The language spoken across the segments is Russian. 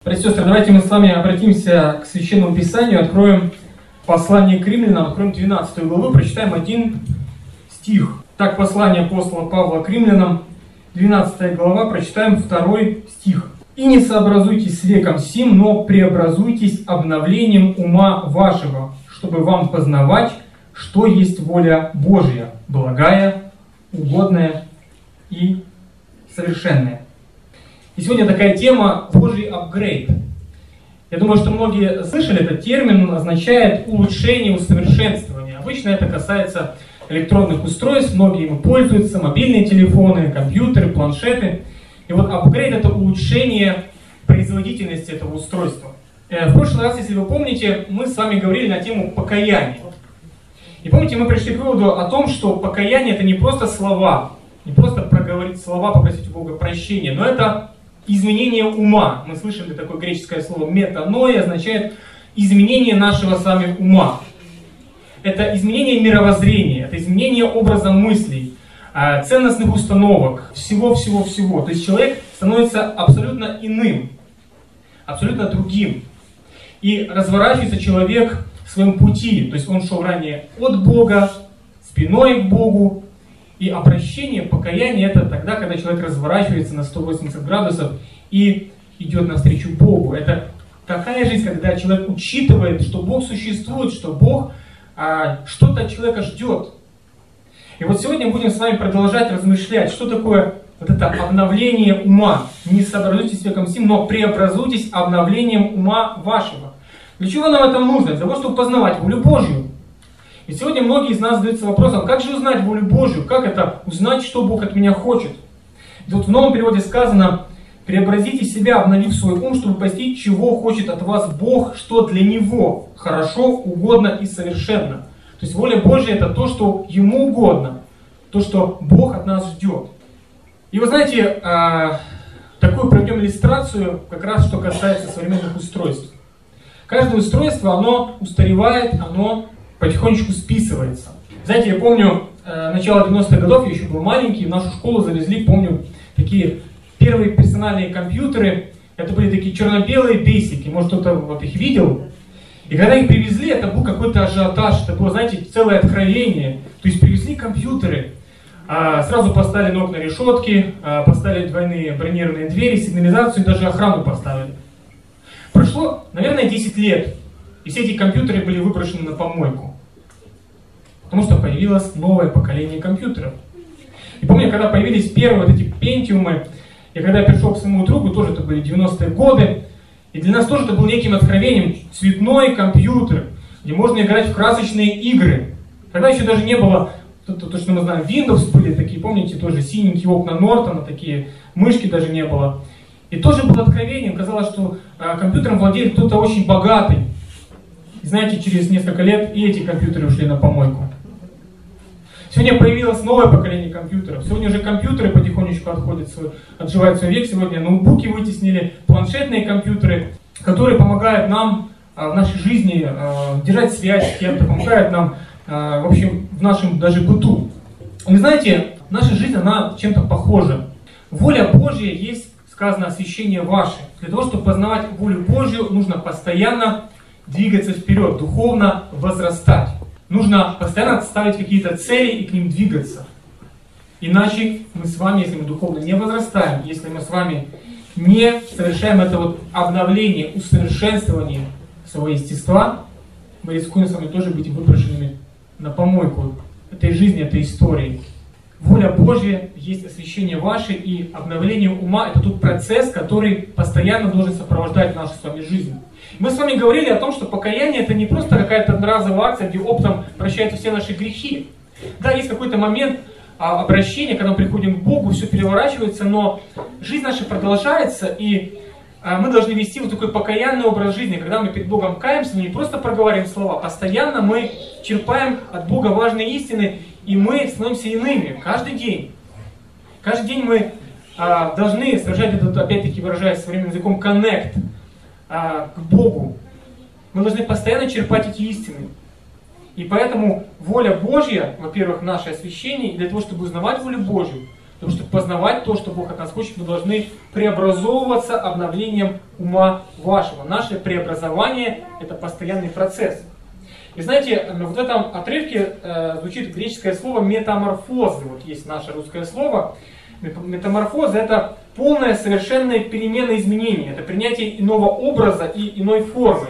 Братья и сестры, давайте мы с вами обратимся к Священному Писанию, откроем послание к римлянам, откроем 12 главу, прочитаем один стих. Так, послание апостола Павла к римлянам, 12 глава, прочитаем 2 стих. «И не сообразуйтесь с веком сим, но преобразуйтесь обновлением ума вашего, чтобы вам познавать, что есть воля Божья, благая, угодная и совершенная». И сегодня такая тема «Божий апгрейд». Я думаю, что многие слышали этот термин, он означает улучшение, усовершенствование. Обычно это касается электронных устройств, многие ими пользуются, мобильные телефоны, компьютеры, планшеты. И вот апгрейд — это улучшение производительности этого устройства. В прошлый раз, если вы помните, мы с вами говорили на тему покаяния. И помните, мы пришли к выводу о том, что покаяние — это не просто слова, не просто проговорить слова, попросить у Бога прощения, но это изменение ума. Мы слышали такое греческое слово метаноя, означает изменение нашего с вами ума. Это изменение мировоззрения, это изменение образа мыслей, ценностных установок, всего-всего-всего. То есть человек становится абсолютно иным, абсолютно другим. И разворачивается человек в своем пути. То есть он шел ранее от Бога, спиной к Богу. И обращение, покаяние — это тогда, когда человек разворачивается на 180 градусов и идет навстречу Богу. Это такая жизнь, когда человек учитывает, что Бог существует, что Бог что-то от человека ждет. И вот сегодня мы будем с вами продолжать размышлять, что такое вот это обновление ума. Не сообразуйтесь с веком сим, но преобразуйтесь обновлением ума вашего. Для чего нам это нужно? Для того, чтобы познавать волю Божью. И сегодня многие из нас задаются вопросом, как же узнать волю Божью? Как это узнать, что Бог от меня хочет? И тут в новом переводе сказано: преобразите себя, обновив свой ум, чтобы постичь, чего хочет от вас Бог, что для Него хорошо, угодно и совершенно. То есть воля Божья — это то, что Ему угодно, то, что Бог от нас ждет. И вы знаете, такую проведем иллюстрацию, как раз что касается современных устройств. Каждое устройство, оно устаревает, оно потихонечку списывается. Знаете, я помню, начало 90-х годов, я еще был маленький, в нашу школу завезли, помню, такие первые персональные компьютеры. Это были такие черно-белые бейсики, может кто-то вот их видел. И когда их привезли, это был какой-то ажиотаж, это было, знаете, целое откровение. То есть привезли компьютеры, сразу поставили на окна решетки, поставили двойные бронированные двери, сигнализацию и даже охрану поставили. Прошло, наверное, 10 лет, и все эти компьютеры были выброшены на помойку. Потому что появилось новое поколение компьютеров. И помню, когда появились первые вот эти пентиумы, и когда я пришел к своему другу, тоже это были 90-е годы, и для нас тоже это было неким откровением. Цветной компьютер, где можно играть в красочные игры. Тогда еще даже не было, то что мы знаем, Windows были такие, помните, тоже синенькие окна Нортона, такие мышки даже не было. И тоже было откровением, казалось, что компьютером владеет кто-то очень богатый. И знаете, через несколько лет и эти компьютеры ушли на помойку. Сегодня появилось новое поколение компьютеров. Сегодня уже компьютеры потихонечку отживают свой век. Сегодня ноутбуки вытеснили, планшетные компьютеры, которые помогают нам в нашей жизни держать связь с кем-то, помогают нам в общем, в нашем даже быту. Вы знаете, наша жизнь, она чем-то похожа. Воля Божья есть, сказано, освящение ваше. Для того, чтобы познавать волю Божью, нужно постоянно двигаться вперед, духовно возрастать. Нужно постоянно ставить какие-то цели и к ним двигаться. Иначе мы с вами, если мы духовно не возрастаем, если мы с вами не совершаем это вот обновление, усовершенствование своего естества, мы рискуем с вами тоже быть выброшенными на помойку этой жизни, этой истории. Воля Божья есть освящение ваше, и обновление ума — это тот процесс, который постоянно должен сопровождать нашу с вами жизнь. Мы с вами говорили о том, что покаяние — это не просто какая-то одноразовая акция, где оптом прощаются все наши грехи. Да, есть какой-то момент обращения, когда мы приходим к Богу, все переворачивается, но жизнь наша продолжается, и мы должны вести вот такой покаянный образ жизни, когда мы перед Богом каемся, но не просто проговариваем слова, постоянно мы черпаем от Бога важные истины, и мы становимся иными каждый день. Каждый день мы должны совершать этот, опять-таки выражаясь современным языком, connect к Богу. Мы должны постоянно черпать эти истины. И поэтому воля Божья, во-первых, наше освящение, и для того, чтобы узнавать волю Божью, Потому что познавать то, что Бог от нас хочет, мы должны преобразовываться обновлением ума вашего. Наше преобразование – это постоянный процесс. И знаете, вот в этом отрывке звучит греческое слово метаморфозы. Вот есть наше русское слово. Метаморфоза – это полная, совершенная перемена изменения. Это принятие иного образа и иной формы.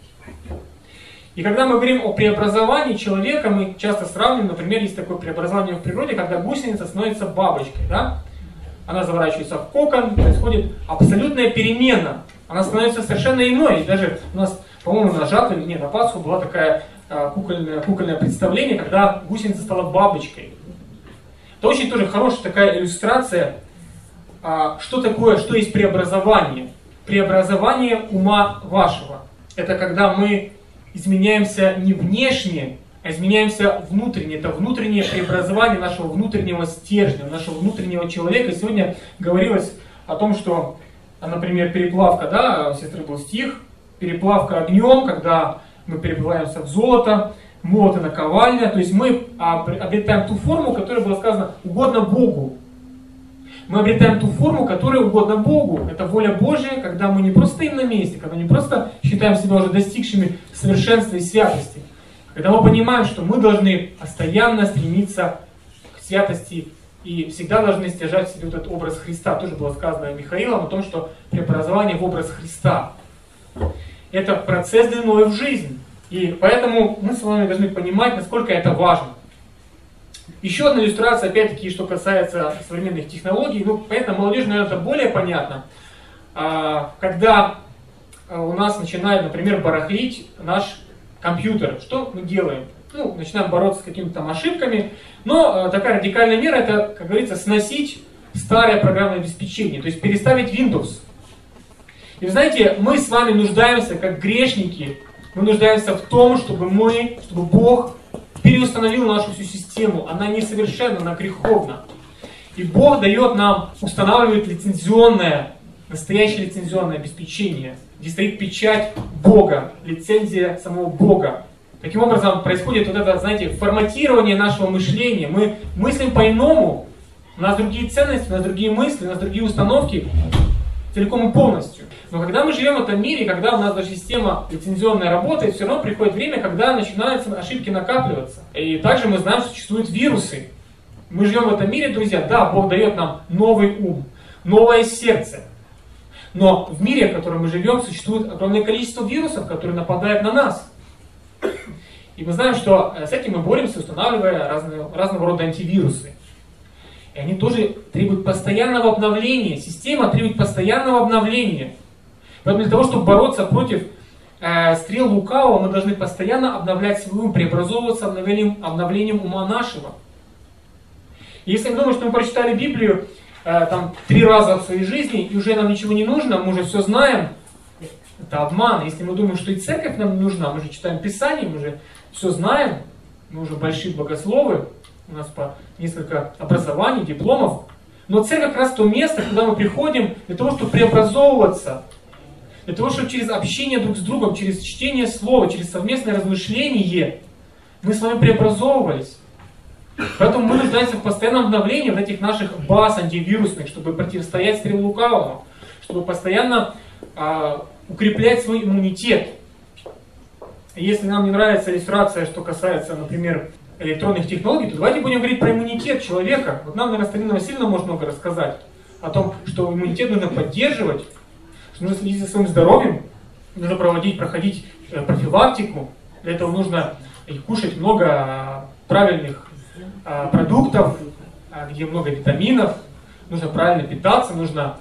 И когда мы говорим о преобразовании человека, мы часто сравниваем, например, есть такое преобразование в природе, когда гусеница становится бабочкой. Да? Она заворачивается в кокон, происходит абсолютная перемена. Она становится совершенно иной. И даже у нас, по-моему, на жатве, нет, на Пасху была такая кукольное представление, когда гусеница стала бабочкой. Это очень тоже хорошая такая иллюстрация, что такое, что есть преобразование. Преобразование ума вашего. Это когда мы изменяемся не внешне, а изменяемся внутренне. Это внутреннее преобразование нашего внутреннего стержня, нашего внутреннего человека. Сегодня говорилось о том, что, например, переплавка, да, у сестры был стих, переплавка огнем, когда мы переплавляемся в золото, молот и наковальня. То есть мы обретаем ту форму, которая была сказана угодно Богу. Мы обретаем ту форму, которая угодна Богу. Это воля Божья, когда мы не просто стоим на месте, когда не просто считаем себя уже достигшими совершенства и святости. Когда мы понимаем, что мы должны постоянно стремиться к святости и всегда должны стяжать в себе вот этот образ Христа. Тоже было сказано Михаилом о том, что преобразование в образ Христа. Это процесс длиной в жизнь. И поэтому мы с вами должны понимать, насколько это важно. Еще одна иллюстрация, опять-таки, что касается современных технологий. Ну, понятно, молодежи, наверное, это более понятно. Когда у нас начинает, например, барахлить наш компьютер, что мы делаем? Ну, начинаем бороться с какими-то там ошибками. Но такая радикальная мера, это, как говорится, сносить старое программное обеспечение, то есть переставить Windows. И вы знаете, мы с вами нуждаемся, как грешники, мы нуждаемся в том, чтобы Бог переустановил нашу всю систему. Она несовершенна, она греховна. И Бог дает нам, устанавливает лицензионное, настоящее лицензионное обеспечение, где стоит печать Бога, лицензия самого Бога. Таким образом происходит вот это, знаете, форматирование нашего мышления. Мы мыслим по-иному, у нас другие ценности, у нас другие мысли, у нас другие установки, целиком и полностью. Но когда мы живем в этом мире, когда у нас даже система лицензионная работает, все равно приходит время, когда начинаются ошибки накапливаться. И также мы знаем, что существуют вирусы. Мы живем в этом мире, друзья, да, Бог дает нам новый ум, новое сердце. Но в мире, в котором мы живем, существует огромное количество вирусов, которые нападают на нас. И мы знаем, что с этим мы боремся, устанавливая разного рода антивирусы. И они тоже требуют постоянного обновления. Система требует постоянного обновления. Поэтому для того, чтобы бороться против стрел лукавого, мы должны постоянно обновлять свой ум, преобразовываться обновлением ума нашего. И если мы думаем, что мы прочитали Библию 3 раза в своей жизни, и уже нам ничего не нужно, мы уже все знаем, это обман. Если мы думаем, что и церковь нам не нужна, мы же читаем Писание, мы же все знаем, мы уже большие богословы, у нас по несколько образований, дипломов. Но церковь как раз то место, куда мы приходим для того, чтобы преобразовываться. Для того, чтобы через общение друг с другом, через чтение слова, через совместное размышление мы с вами преобразовывались. Поэтому мы нуждаемся в постоянном обновлении вот этих наших баз антивирусных, чтобы противостоять стрелу лукавому, чтобы постоянно укреплять свой иммунитет. И если нам не нравится иллюстрация, что касается, например, электронных технологий, то давайте будем говорить про иммунитет человека. Вот нам, наверное, Сталина Васильевна может много рассказать о том, что иммунитет нужно поддерживать, что нужно следить за своим здоровьем, нужно проходить профилактику. Для этого нужно кушать много правильных продуктов, где много витаминов, нужно правильно питаться, нужно,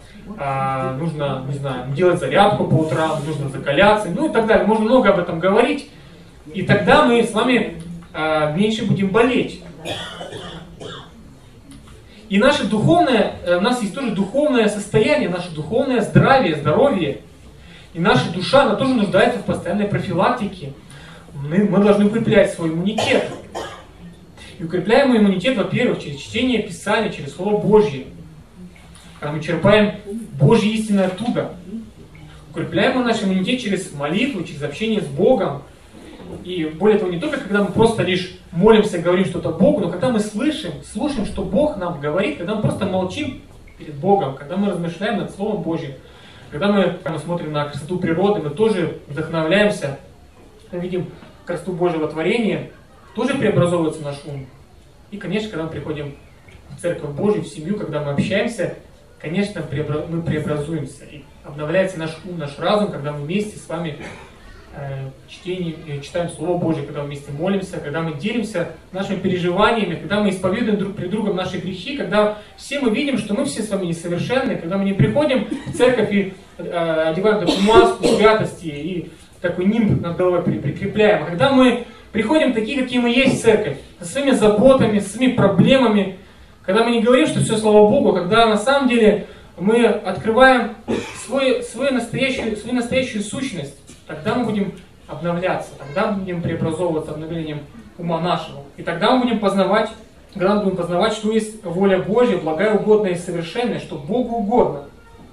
не знаю, делать зарядку по утрам, нужно закаляться, ну и так далее. Можно много об этом говорить, и тогда мы с вами меньше будем болеть. И наше духовное, у нас есть тоже духовное состояние, наше духовное здоровье. И наша душа, она тоже нуждается в постоянной профилактике. Мы должны укреплять свой иммунитет. И укрепляем мы иммунитет, во-первых, через чтение Писания, через Слово Божье. Когда мы черпаем Божьи истины оттуда. Укрепляем мы наш иммунитет через молитву, через общение с Богом. И более того, не только когда мы просто лишь молимся, говорим что-то Богу, но когда мы слушаем, что Бог нам говорит, когда мы просто молчим перед Богом, когда мы размышляем над Словом Божьим, когда мы смотрим на красоту природы, мы тоже вдохновляемся, мы видим красоту Божьего творения, тоже преобразовывается наш ум. И, конечно, когда мы приходим в Церковь Божию, в семью, когда мы общаемся, конечно, мы преобразуемся. И обновляется наш ум, наш разум, когда мы вместе с вами читаем Слово Божие, когда мы вместе молимся, когда мы делимся нашими переживаниями, когда мы исповедуем друг перед другом наши грехи, когда все мы видим, что мы все с вами несовершенны, когда мы не приходим в церковь и одеваем такую маску святости и такой нимб над головой прикрепляем, а когда мы приходим такие, какие мы есть в церковь, со своими заботами, со своими проблемами, когда мы не говорим, что все слава Богу, когда на самом деле мы открываем свою настоящую сущность, тогда мы будем обновляться, тогда мы будем преобразовываться обновлением ума нашего. И тогда мы будем познавать, что есть воля Божья, благая, угодная и совершенная, что Богу угодно.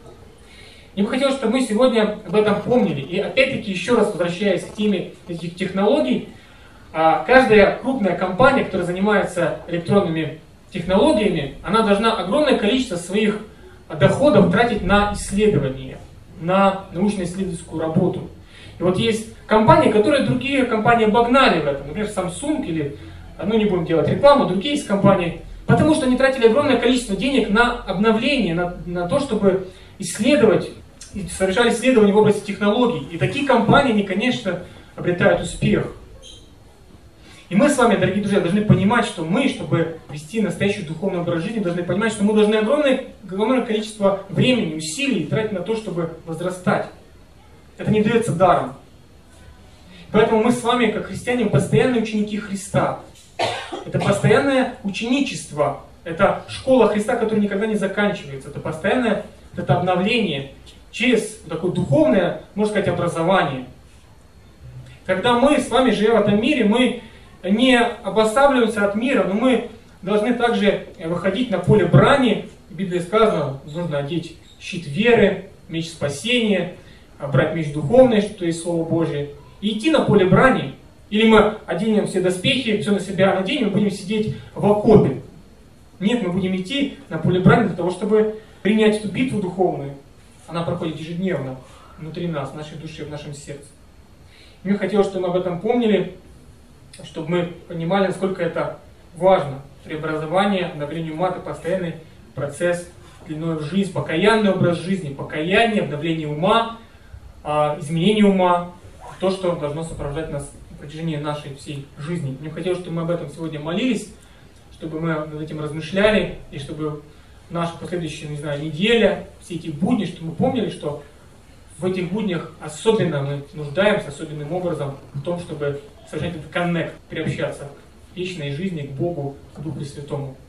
Я бы хотел, чтобы мы сегодня об этом помнили. И опять-таки, еще раз возвращаясь к теме этих технологий, каждая крупная компания, которая занимается электронными технологиями, она должна огромное количество своих доходов тратить на исследования, на научно-исследовательскую работу. И вот есть компании, которые другие компании обогнали в этом. Например, Samsung или, не будем делать рекламу, другие есть компании, потому что они тратили огромное количество денег на обновление, на то, чтобы исследовать, и совершали исследования в области технологий. И такие компании, они, конечно, обретают успех. И мы с вами, дорогие друзья, должны понимать, что мы, чтобы вести настоящий духовный образ жизни, должны понимать, что мы должны огромное количество времени, усилий тратить на то, чтобы возрастать. Это не дается даром. Поэтому мы с вами, как христиане, постоянные ученики Христа. Это постоянное ученичество. Это школа Христа, которая никогда не заканчивается. Это постоянное обновление через такое духовное, можно сказать, образование. Когда мы с вами живем в этом мире, мы не обосабливаемся от мира, но мы должны также выходить на поле брани. В Библии сказано, нужно одеть щит веры, меч спасения, брать меч духовный, что есть Слово Божие, и идти на поле брани. Или мы оденем все доспехи, все на себя наденем, и будем сидеть в окопе. Нет, мы будем идти на поле брани для того, чтобы принять эту битву духовную. Она проходит ежедневно внутри нас, в нашей душе, в нашем сердце. Мне хотелось, чтобы мы об этом помнили, чтобы мы понимали, насколько это важно. Преобразование, обновление ума – это постоянный процесс длиной в жизнь, покаянный образ жизни, покаяние, обновление ума, изменение ума, то, что должно сопровождать нас на протяжении нашей всей жизни. Мне хотелось, чтобы мы об этом сегодня молились, чтобы мы над этим размышляли, и чтобы наша последующая, неделя, все эти будни, чтобы мы помнили, что в этих буднях особенно мы нуждаемся, особенным образом в том, чтобы совершать этот коннект, приобщаться к вечной жизни, к Богу, к Духу Святому.